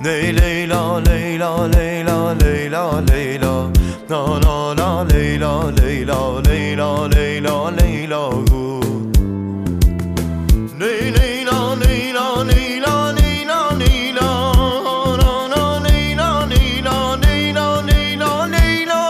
لیلا لیلا لیلا لیلا لیلا لا لا لا لیلا لیلا لیلا لیلا لیلا لیلا لیلا لیلا لیلا لیلا لا لیلا لیلا لیلا لیلا لیلا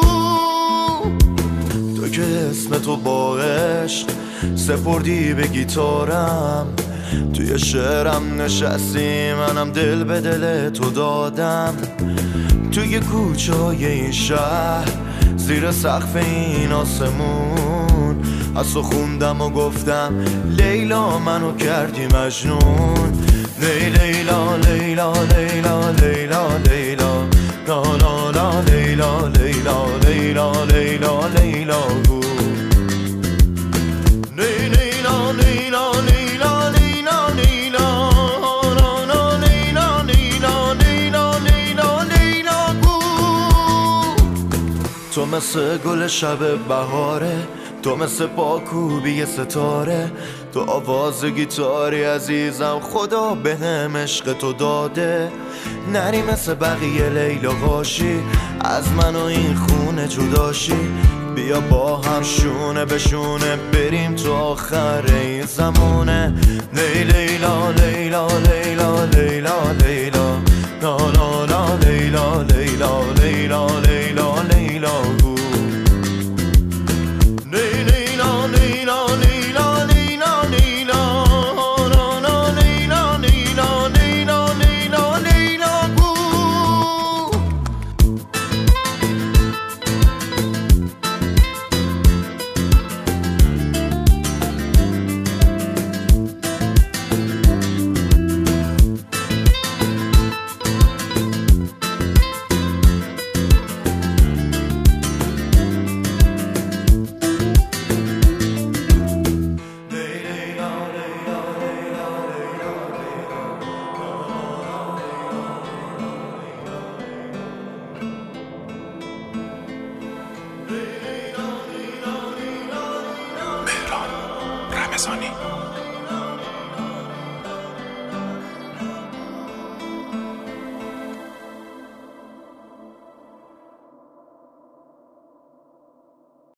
تو که اسم تو با عشق سپردی به گیتارم، توی شعرم نشستی منم دل به دل تو دادم. توی کوچه های این شهر زیر سقف این آسمون از تو خوندم و گفتم لیلا منو کردی مجنون. لیلا لیلا لیلا لیلا لیلا لا لا لا لیلا لیلا لیلا لیلا لیلا لیلا لیلا لیلا تو مثل گل شب بهاره، تو مثل پاکوبی ستاره، تو آواز گیتاری عزیزم خدا بهم عشق تو داده. نری مثل بقیه لیلا باشی، از من و این خونه جداشی، بیا با هم شونه به شونه بریم تو آخر این زمونه. لیلا لیلا لیلا لیلا لیلا لا لا لا لیلا لیلا لیلا لیلا لیلا مهران رمضانی.